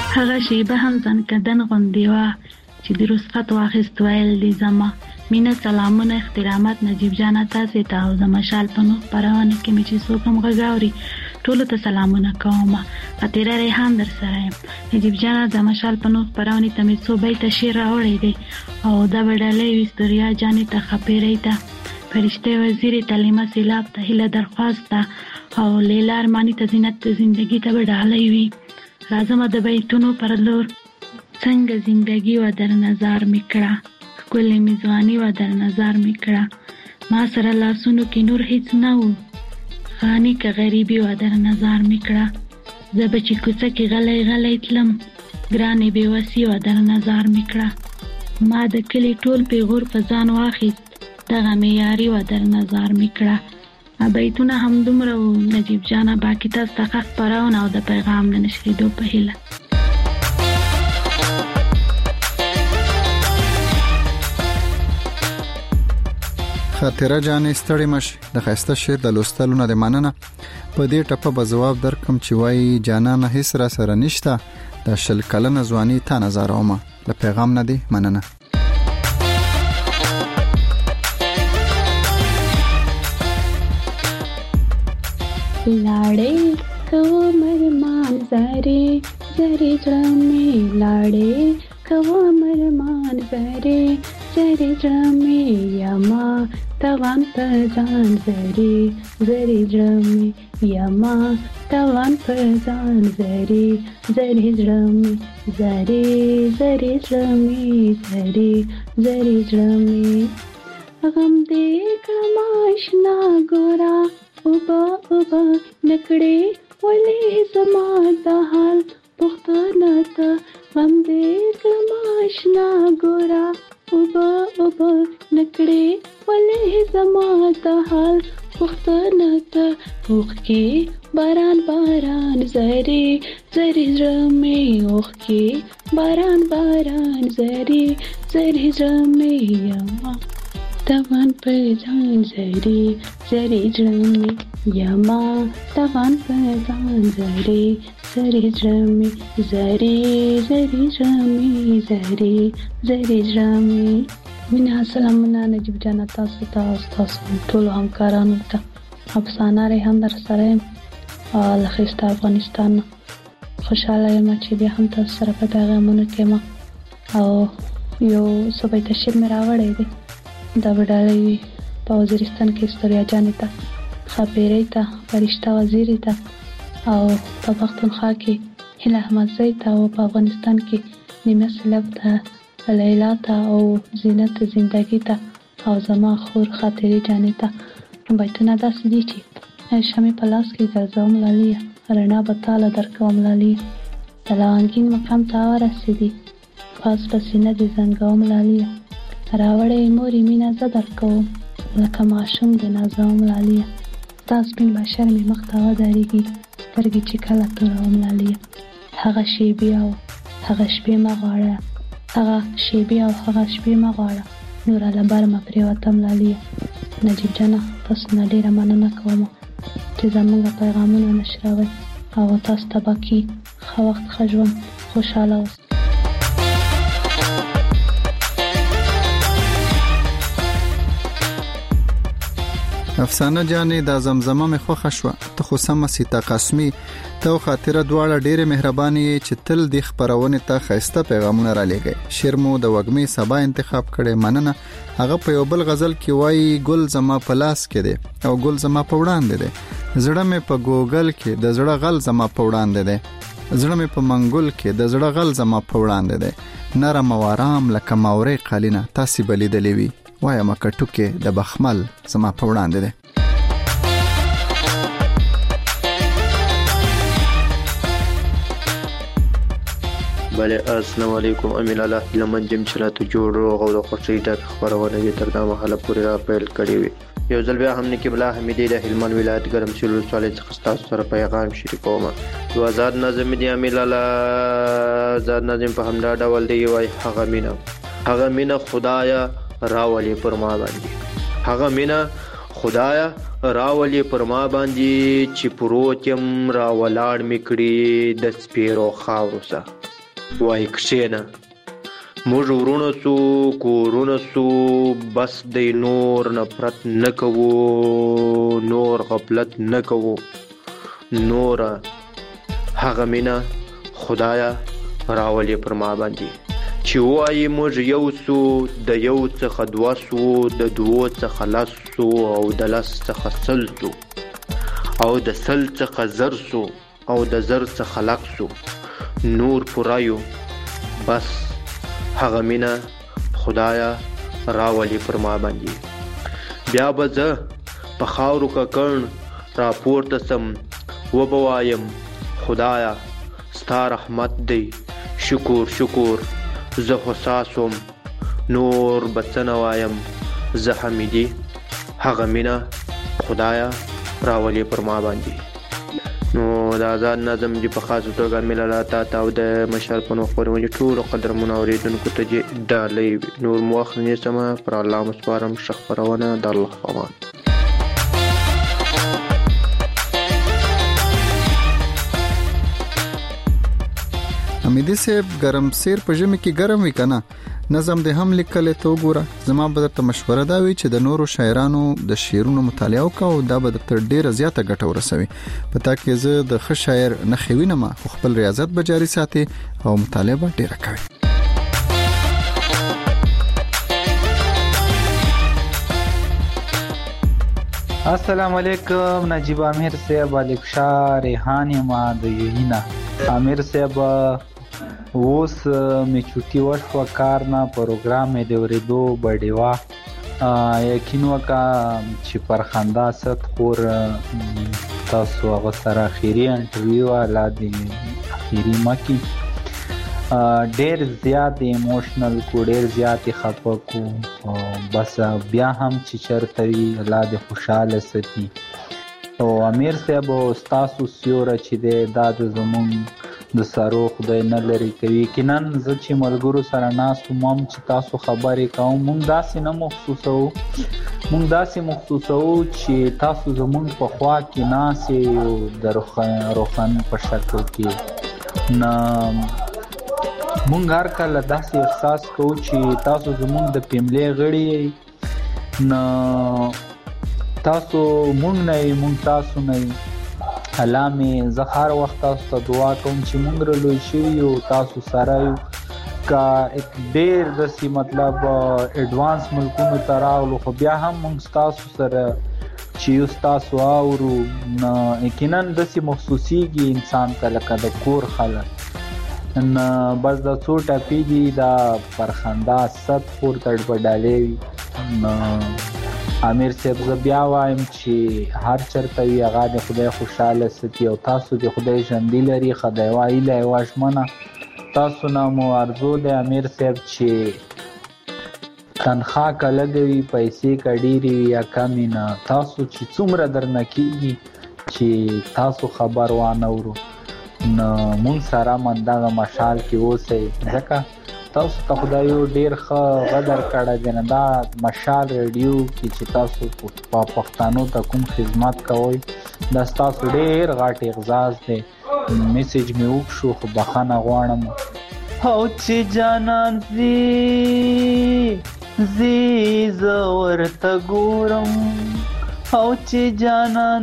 هغه شیبه هم ځنکدن غوندې وه چې د رخصت واخیست ویل دي زما مینه سلامونه احترامات نجیب جانه تاسې ته او د مشال په نوم خپرونه کې مې چې څوک هم غږ اوري ټولو ته سلامونه کوم. خاطره ریحان در سره یم. نجیب جانه د مشال په نوم خپرونې ته مې څو بیته شعر راوړی دی او دا به ډالۍ وي ستوریا جانې ته خپیرۍ ته فرشته وزیر تعلیمه سیلاب ته هیله درخواست ته او لیلا ارمانی ته زینت زندگی ته به ډالۍ وي. راځم د بیتونو پر لور څنګه زندگی و در نظر میکړه ښکلې میزوانی و در نظر میکړه ما سره لاسونو کې نور هیڅ نه و خانی که غریبی و در نظر میکړه زه به چې کوڅه کې غلی غلی تلم ګرانې بېوسي و در نظر میکړه ما د کلي ټول پیغور په ځان واخیست دغه معیاري و در نظر میکړه. بیتونه همدومره و نجیب جانه باقي تاسو ته ښه خپرونه او د پیغام د نشریدو په هیله. خاطره جانې ستړې مشي د ښایسته شعر د لوستلو نه د مننه په دې ټپه به ځواب درکم چې وایي جانانه هیڅ را سره نشته د 20 کلنه ځواني تا نظارومه له پیغام نه دی مننه. لاړې کوه مرمان زری زری زړمې لاړې کوه مرمان زری زری زړمې یما توان پر ځان زری زری زړمې یما توان پر ځان زری زری زړمې زری زری زړمې زری زری زړمې غم دې کړم آشنا ګورا اوبا اوبا نکړې ولې زما د حال پښتنه ته غم دې کړم آشنا ګورا اوبا اوبا نکړې ولې زما د حال پښتنه ته اوښکې باران باران زری زری زړمې اوښکې باران باران زری زری زړمې یما توان پر ځان زری زری زړمې یما توان پر ځان زری زری زړمې زری زری زړمې زری زری زړمې. مینه سلامونه نجیب جانه تاسو ته او تاسو ټولو همکارانو ته افسانه ریحان در سره یم له ښایسته افغانستان. خوشحاله یم چې بیا هم تاسو سره په پیغامونو کې یم او یو څه بیته شعر مې راوړی دی دا به ډالۍ وي په وزیرستان کې ستوریا جانې ته خپیرۍ ته فرشته وزیري ته او په پښتونخوا کې هیله احمدزۍ ته او په افغانستان کې نیمه سلب ته لیلا ته او زینت زندگی ته او زما خور خاطرې جانې ته. بیتونه داسې دي چې شمې په لاس کې ګرځوم لالیه رڼا به تاله درکوم لالیه د لونګین مقام ته ورسېدي پاس په سینه دې زنګوم لالیه راوړې مورې مینه زه درکوم لکه ماشوم دې نازوم لالیه ستا سپین بشر مې مخ ته ودرېږي سترګې چې کله توروم لالیه هغه شیبې او هغه شپې مه غواړه هغه شیبې او هغه شپې مه غواړه نوره له بر مه پرېوتم لالیه. نجیب جانه تاسو نه ډېره مننه کوم چې زموږ پیغامونه نشروئ او تاسو ته باقي ښه وخت ښه ژوند خوشحاله اوسئ. افسانه جانې دا زمزمه مې خوښه شوه ته خو سمه سیتا قاسمي ته او خاطره دواړه ډېرې مهربانې یې چې تل د خپرونې ته ښایسته پیغامونه را لېږئ. شعر مو د وږمې سبا انتخاب کړی مننه. هغه په یو بل غزل کې وایي ګل زما په لاس کې دی او ګل زما په وړاندې دی زړه مې په ګوګل کې د زړه غل زما په وړاندې دی زړه مې په منګل کې د زړه غل زما په وړاندې دی نرم او آرام لکه ماورې قالینه تاسې به لیدلې وي وایم کټوکې د بخمل زما په وړاندې دی. بله السلام علیکم امین الله لمن جم چلاته جوړ روغ او د خوشی ډک خبرونه دې تر دا مهاله پورې را پیل کړی وي. یو ځل بیا هم نکی بلا حمیدی د هلمند ولایت ګرم سیلو څالې څخه تاسو سره پیغام شریکوم. یو آزاد نظم دی امین الله آزاد نظم په همدا ډول دی وای هغه مینا خدایا راولي پر ما باندې هغه مینا خدایا راولي پر ما باندې چې پروتم را ولاړ میکړي د سپیرو خاورو سره وای کښېنه موږ ورونه سو کورونه سو بس دی نور نفرت نه کوو نور غفلت نه کوو نوره هغه مینه خدایه راولې پر ما باندې چې وایي موږ یو سو د یو څخه دوه سو د دوو څخه لس سو او د لس څخه سل سو او د سل څخه زر سو او د زر څخه لک سو نور پورایو بس هغه مینه خدایه راولې پر ما باندې بیا به زه په خاورو ککړ راپورته سم وبه وایم خدایه ستا رحمت دی شکر شکر زه خوسا سوم نور به څه نه وایم زه حمیدي هغه مینه خدایه راولې پر ما باندې نو د آزاد نظم چې په خاصه توګه مې له تا ته او د مشال په نوم خپرونې ټولو قدرمنو اورېدونکو ته ډالۍ وي نور مو وخت نیسمه پر الله مو سپارم ښه خپرونه د الله په امان حمیدي صاحب ګرم سیر په ژمي کې ګرم وي کنه نظم دې هم لیکل ته وګوره زما به درته مشوره دا وي چې د نورو شاعرانو د شعرونو مطالعه وکاو دا به تر ډیره زیاته ګټه ورسوي پتا کې زه د ښه شاعر نه خوینم خپل ریاضت به جاري ساتي او مطالعه به ډیره کوي السلام علیکم نجیب امیر صاحب علیک شاه ریحان ما د یینا امیر صاحب اوس می چوټي وشو کار نه پروګرام می د ورېدو بډیوا یقین وکا چې پر خندا ست خور تاسو هغه سره اخیری انټرویو اله دی اخیری مکی ډیر زیات ایموشنل کو ډیر زیات خپه کو بس بیا هم چې چرته وی الله دې خوشاله ستي او امیر صاحب تاسو سیوره چې د داد زمون د سارو خدای نه لري کوي کینن زه چې ملګرو سره ناس موم چې تاسو خبرې کوم مونږ داسې نه مخصوصو چې تاسو زمون په خوا کې ناس یو د روخان په شکل کې نه مونږ هر کله داسې احساس کوو چې تاسو زمون د پیملې غړي نه تاسو مونږ نه مونږ تاسو نه علامه زخر وخت تاسو ته دعا کوم چې مونږ رلوي شي او تاسو سره یو کا ډیر د سی مطلب اډوانس ملکونو تراغلو خو بیا هم مونږ تاسو سره چې یو تاسو اورو نه یقینا د سی مخصوصيږي انسان ته لکه د کور خلک نه بس د څو ټپی دي دا پرخندا ست پور تړ پډالې امیر صاحب ز بیا وایم چې هر چرته وی هغه د خدای خوشاله ستي او تاسو د خدای ژوندۍ لري خدای وایله واښمنه تاسو نامو ارزو د امیر صاحب چې تنخوا کلګوي پیسې کډيري یا کمینا تاسو چې څومره درنکېږي چې تاسو خبر وانهورو نو مون سره مندغه مشال کې اوسې ځکه تاسو ته خدای ډیر ښه غدر کړه جندا مشال ریډیو کې چې تاسو په پښتنو ته کوم خدمت کوي دا تاسو ډیر غاټ اغزاز دی میسج مې وکړو خو بخانه غواړم او چې جانان زی زور ته ګورم او چې جانان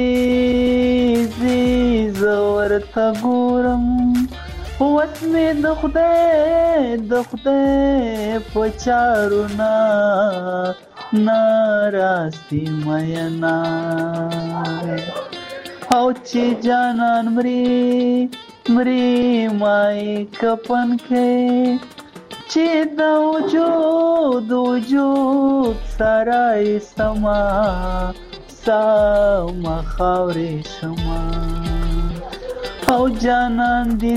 زی زور ته ګورم وس می د خدای په چارو ناراستی مینا او چې جانان مری مای کپن کې چې د وجود سرای سما خاورې شما او جانان دی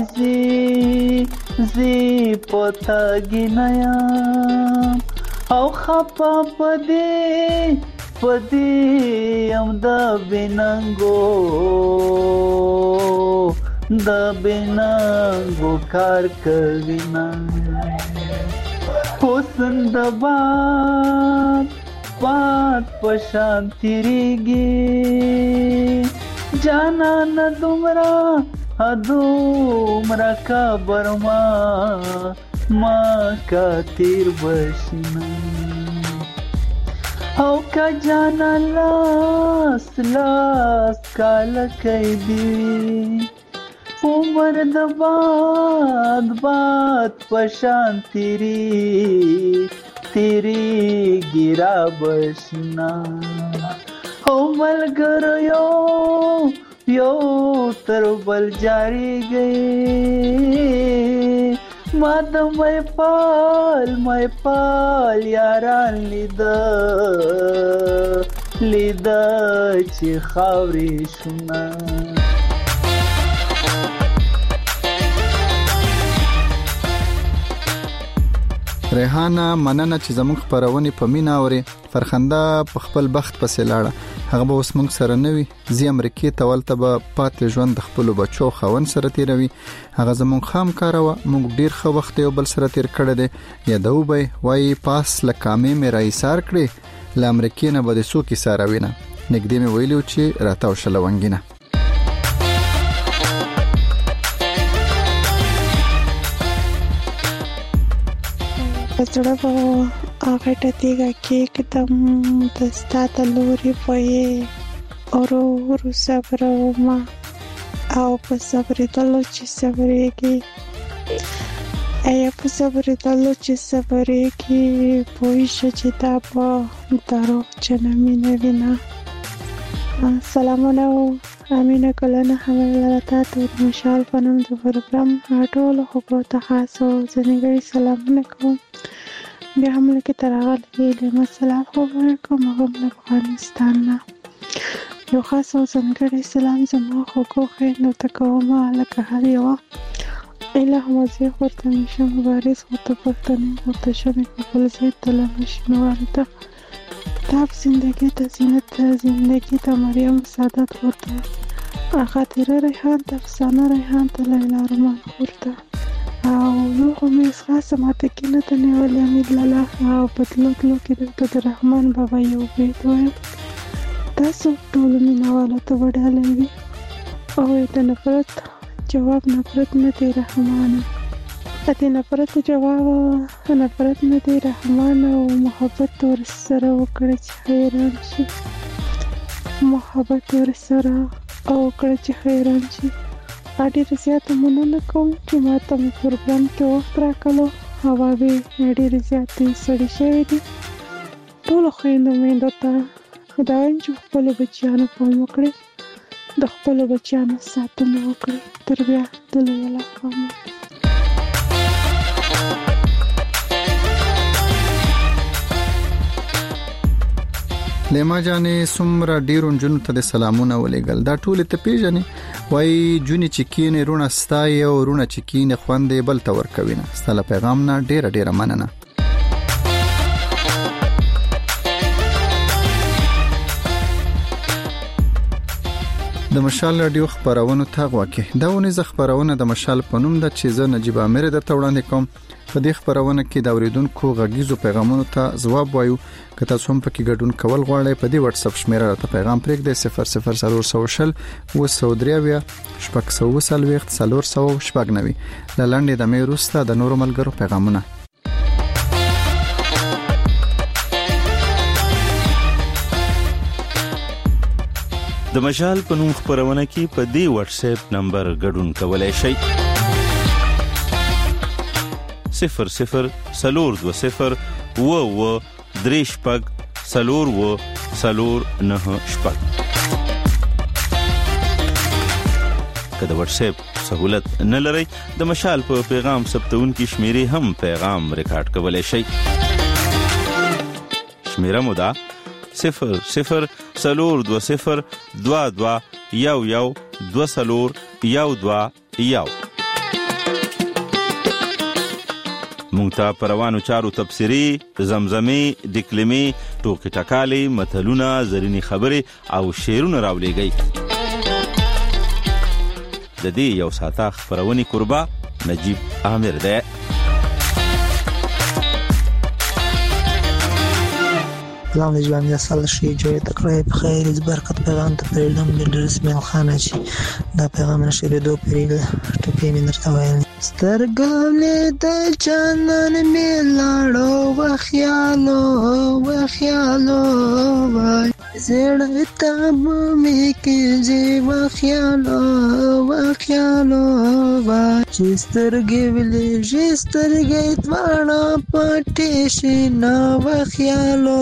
زی پتا گینایا او خپا پدی ام دا بینانگو کار کوینا حسن دا بات پشان تیریگی جانا نا دمرا دومره کبر ما کا تیر بشنا او کا جانا لاس کال کئی دی عمر د باد پشان تیری ګیرا بشنا او ملګر یو تر بل جاری گئی ما د مې پال یاران لیدا چې خاورې شونه ریحانه مننه چې زموږ خبرونه په مینا اوري فرخنده په خپل بخت پسې لاړه هغه به اوس موږ سره نوي زی امریکای ته ولته به پاتې ژوند د خپل بچو خوند سره تیروي هغه زموږ خام کاروه موږ ډیر ښه وخت یو بل سره تیر کړی دی یادو به وای پاس لکامې مې رايسار کړې ل امریکای نه به د سو کې ساره وینه نګدې مې ویلو چې راتاو شلونګینه زړه به هغه ټتیږه کې کدم دستا تلوري پوي اورو صبر وما او په صبر دلو چې صبرېږي ایا په صبر دلو چې صبرېږي پوي چې تا په دارو چنمي نه وینا سلامونه امینه کلنه حواله تاسو د مشال پنوم د پروګرام ټول خو ته خاصو ځنګړي سلامونه کوم بیا هم لکه ترغلې له سلام خبر کوم هم افغانستان نه یو خاصو ځنګړي سلام زمو خو خوښ نو تکوم لکه هر یو اله موزي ورته نشم مبارز ورته پښتني ورته شمه خپل زیات تلمش نوالته کتاب زندگی ته زینت زندگی ته مریم سعادت ورته خاطره ریحان ته افسانه ریحان ته لیلا رومان ورته او نو کومه خاصه ماته کې نه ته نیولې امید لاله او پتلو کې د رحمان بابا یو بیت وایم تاسو ټول مینواله ته وډالې وي او د نفرت جواب نفرت نه دی رحمان اته نفرت جواب نفرت نه دی رحمان او محبت ور سره وکړه چې حیران شي محبت ور سره او کړه چې حیران شي اډیر زیات مننه کوم چې ماته په پروګرام کې وخت راکړو هوا به ډیر زیات سړی شوی دی ټول خويندو مې دوته خدای چې خپل بچیانو په موکړي د خپل بچیانو ساتنه وکړي تر بیا د لویلا قوم لیما جانې سمره ډیرون جن ته سلامونه ولېګل دا ټول ته پیژنې وای جونی چکینې رونه ستای او رونه چکینې خوندې بل تور کوینه ستله پیغام نه ډیره مننه د مشال رادیو خبرونه تا غواکه دا ونی ز خبرونه د مشال پنوم د چیز نجيب امیر د توړاندې کوم په دې خبرونه کې د اوریدونکو غږیزو پیغامونو ته جواب وایو کته څوم پکې ګډون کول غواړئ په دې واتس اپ شمیره ته پیغام پرېږدئ 0040 و3 شپږ 490 لاندې د مې روسته د نورو ملګرو پیغامونه د مشال په نوم خبرونه کې په دې واتس اپ نمبر ګډون کولای شئ 0020 و درېشپګ سلور و سلور نه شپږ کله واتس اپ سہولت نه لري د مشال په پیغام ثبتون کې شمیرې هم پیغام ریکارډ کولای شئ شمیره مو ده 002022 مونږ ته پروانو چارو تفسیری زمزمه دکلمې ټوکې ټکالې متلونه زرینی خبره او شعرونه راولېږي د دې یو ساته خبرونی قربا نجیب عامر ده سلام نجیب امیر سال شي جوړ تکړه په خیر برکت پیغام ته پرېږدم د رسمي خانه چې دا پیغام نشي له دوه پرېږده ټپې مې درته وایي سترګې د جانان مې لاړو وخیالو وای زړه ته مې کې وخیالو وای چې سترګې ولې سترګې دواړه پټې شي نو وخیالو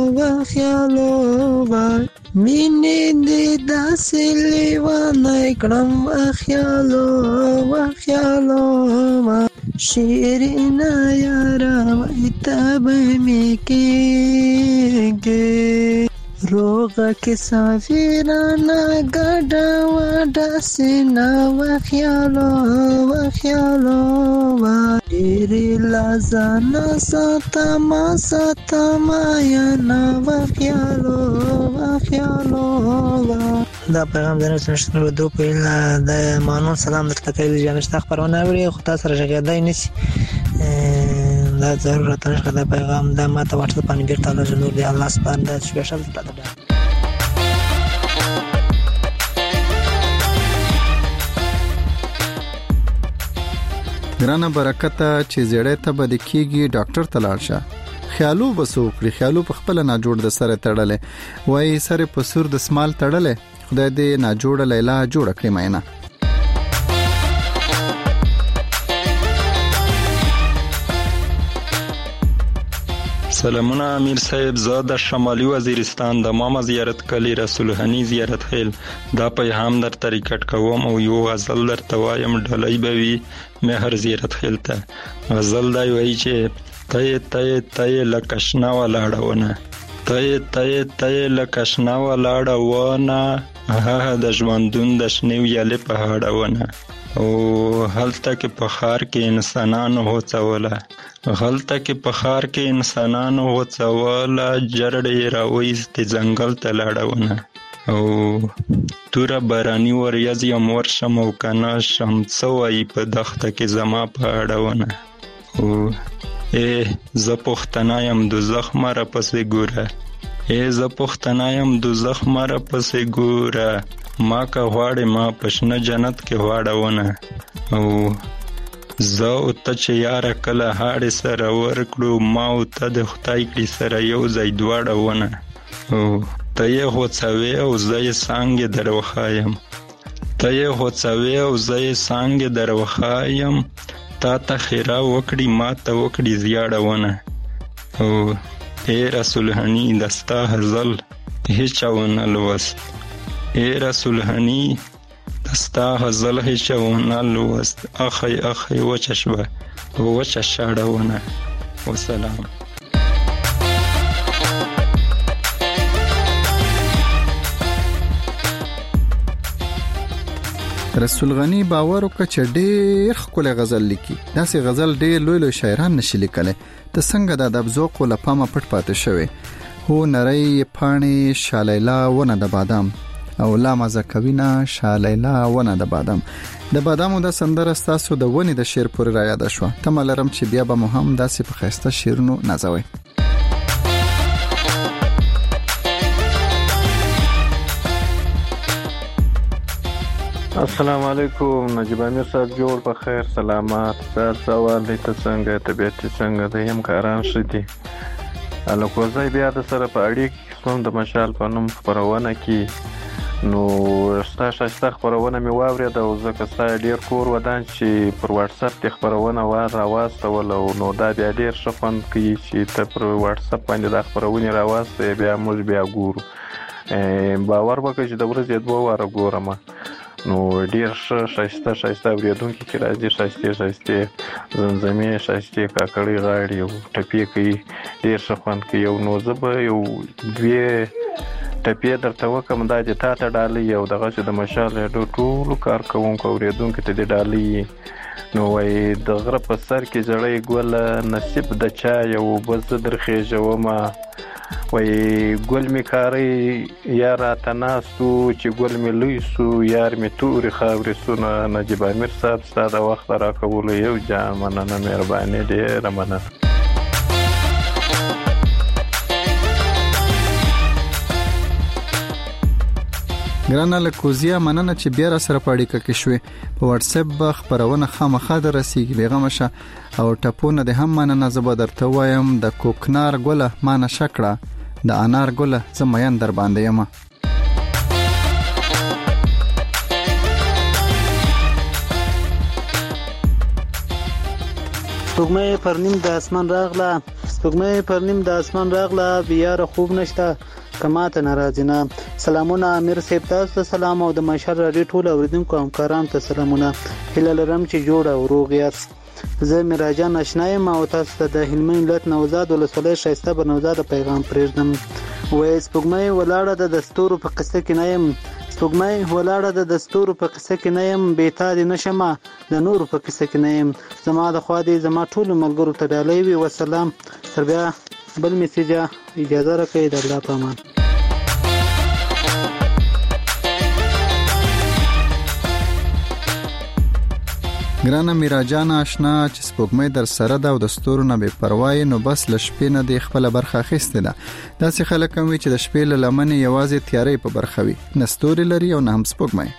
وای مینې دې داسې لیوانه کړم وخیالو شیرینه یاره وای تبه مې کېږي روغه کې سافرانه ګډه وډه سینه وخیالو ډېرې لازانه ساتما یانه وخیالو دا پیغام د نشته له دوه پیله د مانون سلام درته کوي چې نشته خبرونه اوري خو تاسو سره ژغېدای نشي دا ضرورت نشته دا پیغام د ماته واتساپ باندې بیرته له نور دی الله سبحانه د سپیشل ته ګرانه برکته چې زړه ته بد کیږي ډاکټر ته لاړ شه خیالو بسوکړي خیالو په خپل نه جوړ د سره تړلې وای سره په سور د سمال تړلې خدای دې نه جوړ لیلا جوړ کړی مینه سلامونه امیر صاحب زه د شمالي وزیرستان د ماما زیارت کلی رسول هنی زیارت خیل دا پیغام در طریقت کوم او یو غزل در توایم ډلای بوي مهر زیارت خیل ته غزل دا وایي چې تای لکشنا ولاړونه تای لکشنا ولاړونه ها د ژوندون د شنو یاله په هاړونه او هلته کې په خار کې انسانانو هوڅوله جرړې راوېستې ځنګل ته لاړونه او توره باراني وریځ یم ورشم او کنه شم څه وایي په دښته کې زما په اړونه او زه پښتنه یم دوزخ مه راپسې ګوره ما که غواړې ما په شنه جنت کې غواړونه او زه او ته چې یاره کله هاړې سره ورکړو ما او ته د خدای کړي سره یو ځای دواړونه او ته یې غوڅوې او زه یې څانګې در وښایم تا ته خیره وکړي ما ته وکړي زیاړونه او ای رسول هنی دستا غزل هیچا ونه لوست دستا غزل هیچا ونه لوست اخی وچه شوه وچه شاړونه وسلام رسول غنی باور وکړه چې ډېر ښکلی غزل لیکي داسې غزل ډېر لوی شاعران نشي لیکلی ته څنګه د ادب ذوق له پامه پټ پاتې شوی هو نری پاڼې شالیلا ونه د بادام او لا مزه کوینه شالیلا ونه د بادام د بادامو د سندره ستاسو د ونې د شعر پورې را یاد شو تمه لرم چې بیا به مو هم داسې په ښایسته شعرونو نازوئ السلام علیکم نجیب امیر صاحب جوړ په خیر سلامات سر سوال دی ته څنګه طبیعت څنګه دی هم کاران شدي الکوزای بیا د سره په اړیکه کوم د مشال په نوم خبرونه کې نو شاسته خبرونه می واورید او ځکه ستا ډیر کور ودان چې پر واتس اپ کې خبرونه راواستول او نو دا بیا ډیر شفن کوي چې ته پر واتس اپ باندې د خبرونه راواسته بیا موږ بیا ګورو باور وکړئ چې د ورځې 2 واره ګورم نو ډیر شایسته اوریدونکي کې راځي شایسته زمزمې شایسته کاکړي غاړي او ټپې کوي ډیر شخوند کوي او نو زه به یو 2 ټپې درته وکم دا چې تا ته ډالۍ او دغه چې د مشال ټولو کارکوونکو اوریدونکو ته دې ډالۍ نو وای د غره په سر کې جړې ګل نصیب د چا یو بز درخېجومه وای ګل می کاری یا راتناستو چې ګل می لوی سو یار می توري خاورې سونه نجیب امیر صاحب ستاسو وخت راکول یو جان مننه مهرباني ډېره مننه ګرانه لکوزیا مننه چې بیا را سره پاړی کې شوې په واتس اپ خبرونه خامخا درسیږي بیغمه شه او ټپونه د هم مننه زبر درته وایم د کوکنار ګله مانه شکړه د انار ګله زميان در باندې یم سپوږمۍ پر نیم د اسمان راغله بیا خوب نشته کماته ناراضی نه سلامونه امیر صاحب تاسو ته سلام او د مشر رادیو ټول اوریدونکو همکارانو ته سلامونه هیله لرم چې جوړ او روغ یاست زه میراجان آشنایم او تاسو ته د هلمند ولایت نوزاد ولسوالۍ شایسته بنوزاد پیغام پرېږدم وای سپوږمۍ ولاړه د دستور په قصه کې نه يم بیتا دي نشمه د نور په قصه کې نه يم زما د خوا دي زما ټول ملګرو ته ډالۍ وي والسلام تر بیا بل میسیج اجازه راکړئ د الله په امان ګرانه میراجان آشنا چې سپوږمۍ در سره ده او د ستورو نه بې پروايي نو بس لشپې نه د خپل برخه اخیسته ده داسې خلک هم چې د شپې لمنې یوازې تیارې په برخه وي نه ستوري لري او نه هم سپوږمۍ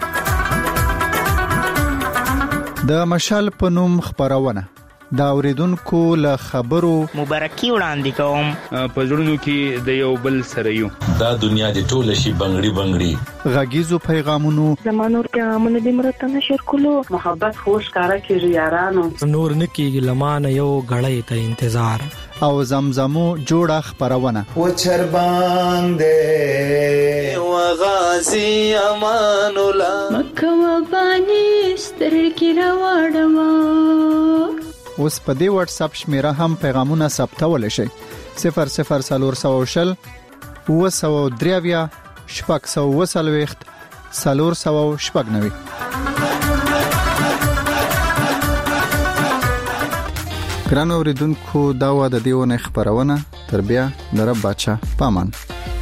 د مشال په نوم خبرونه دا اوریدونکو له خبرو مبارکي وړاندې کوم په ژوندونو کې د یو بل سره یو دا دنیا د ټوله شي بنگړي غږیزو پیغامونو زمانور پیغامونه د مرته نشر کولو محبت خوش کارا کیږي یارانو نور نکیږي لمانه یو غړې ته انتظار او زمزمو جوړه خبرونه و چر باندې و غازی امان الله مکه و بانی سترګې راوړم اوس په دې واتس اپ شمیره هم پیغامونه ثبتول شي 0040 و3 شپږ 490 ګران اوریدونکو دا و د دیونه خبرونه تر بیا د رب بچا پامان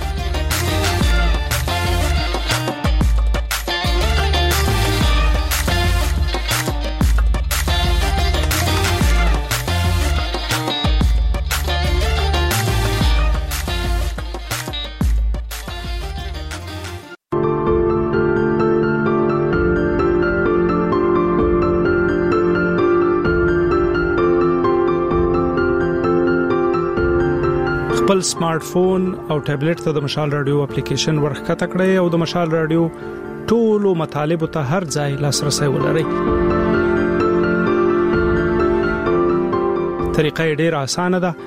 خپل سمارټ فون او ټابلیټ ته د مشال رادیو اپلیکیشن ورخکته کړئ او د مشال رادیو ټولو مطالب ته هر ځای لاسرسي ولرئ. طریقه ډېر اسانه ده.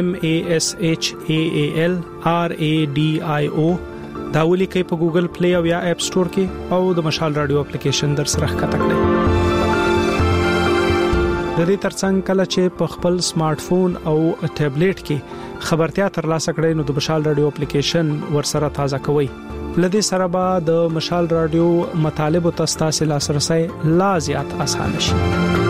MASHALRADIO دا ولیکئ په ګوګل پلی او یا اپ سٹور کې او د مشال رادیو اپلیکیشن در سره ښکته کړئ. د دې ترڅنګ کله چې په خپل سمارټ فون او ټابلیټ کې خبرتیا ترلاسه کړئ نو د مشال رادیو اپلیکیشن ورسره تازه کوئ. لدې سره به د مشال رادیو مطالب او تاسو لاسرسي لا زیات اسانه شي.